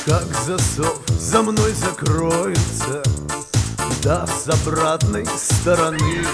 Как засов за мной закроется, да с обратной стороны,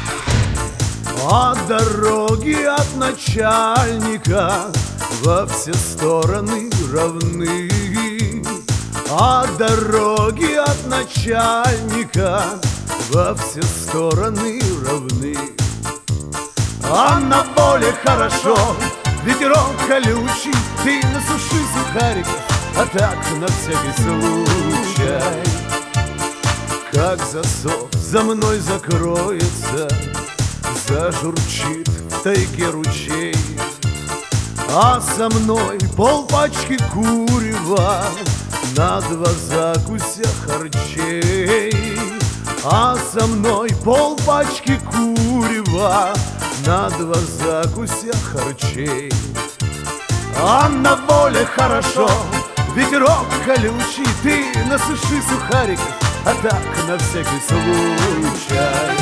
а дороги от начальника во все стороны равны. А дороги от начальника во все стороны равны. А на воле хорошо, ветерок колючий, ты насуши сухариков, а так на всякий случай. Как засов за мной закроется, зажурчит в тайге ручей, а со мной полпачки курева на 2 закуся харчей. А со мной полпачки курева на 2 закуся харчей. А на воле хорошо, ветерок колючий, ты насуши сухариков, а так на всякий случай.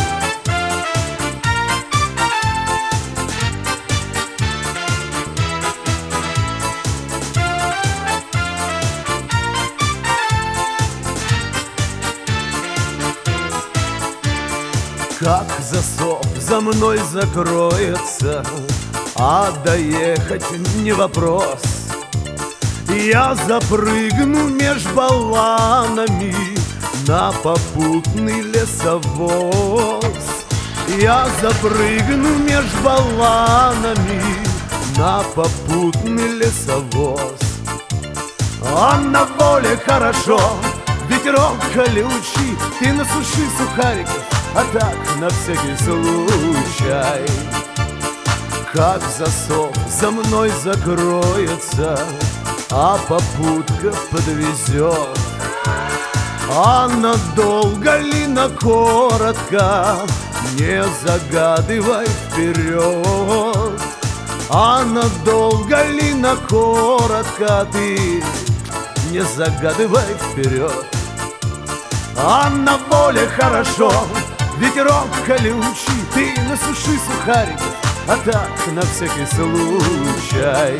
Как засов за мной закроется, а доехать не вопрос. Я запрыгну меж баланами на попутный лесовоз. Я запрыгну меж баланами на попутный лесовоз. А на воле хорошо, ветерок колючий, ты насуши сухариков, а так на всякий случай. Как засов за мной закроется, а попутка подвезет. А надолго ли, на коротко, не загадывай вперед. А надолго ли, на коротко, ты не загадывай вперед. А на воле хорошо, ветерок колючий, ты насуши сухариков, а так на всякий случай.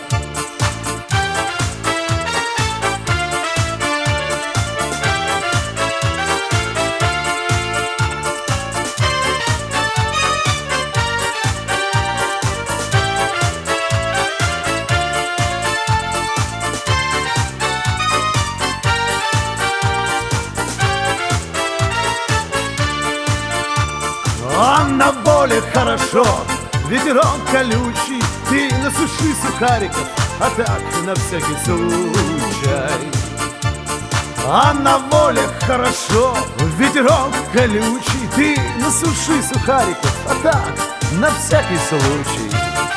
А на воле хорошо, ветерок колючий, ты насуши сухариков, а так на всякий случай. А на воле хорошо, ветерок колючий, ты насуши сухариков, а так на всякий случай.